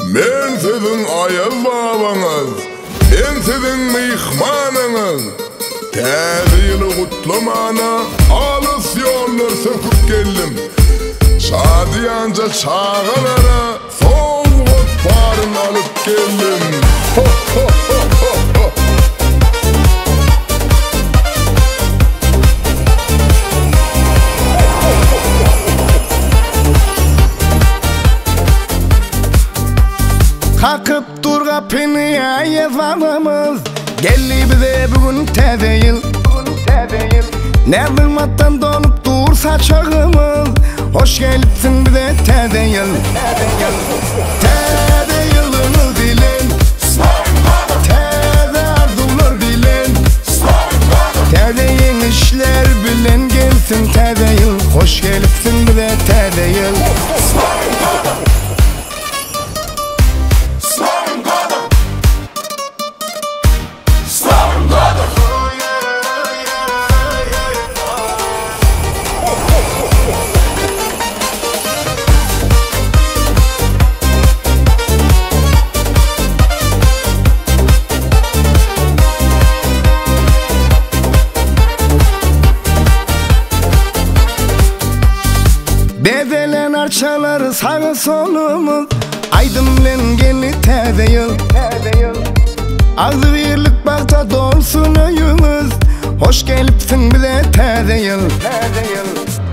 Men sizin ayaz babanız, men sizin mihmanınız. Täze ýyly gutlamana alys ýollar söküp geldim. Şadiýança çağalara soňgut baryn alyp geldim. Ho ho ho ho ho. Kakıp dur kapını ayazamamız, geldi bize bugün täze ýyl. Ne zulmattan donup dursa çağımız, hoş gelipsin bize täze ýyl. Täze ýylyny bilen, täze arzular bilen, täze ýeňişler bilen gelsin täze ýyl. Hoş gelipsin bize täze ýyl. Bezelen arçaları sağı solumuz, aydın bilen geldi täze ýyl. Ağzı birlik bagda dolsun öýümüz, hoş gelipsin bize täze ýyl.